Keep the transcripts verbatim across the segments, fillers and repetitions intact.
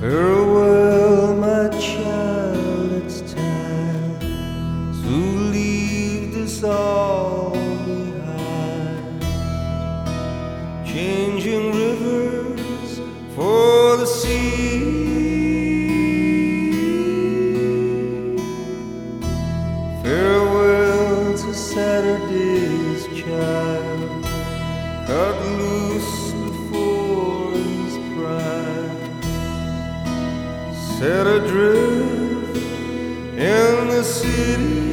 Farewell, my child, it's time to leave this all behind. Changing rivers for the sea. Farewell to Saturday's child, cut loose before his prime, set adrift in the city.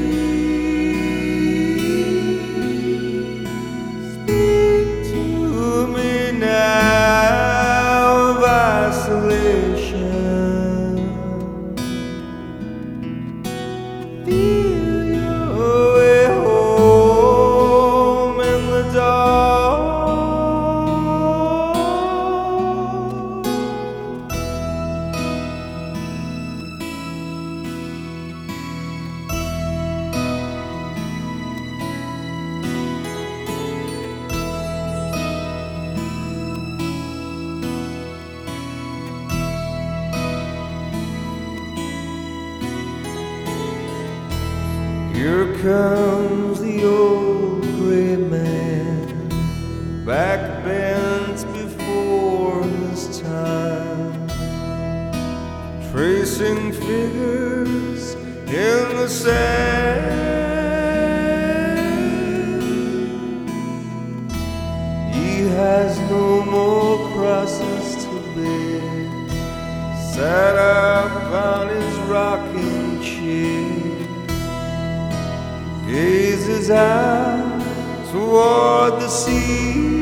Speak to me now of isolation. Feel your way home in the dark. Here comes the old gray man, backbent before his time, tracing figures in the sand. He has no more crosses to bear, sat up on his rocking chair, gazes out toward the sea.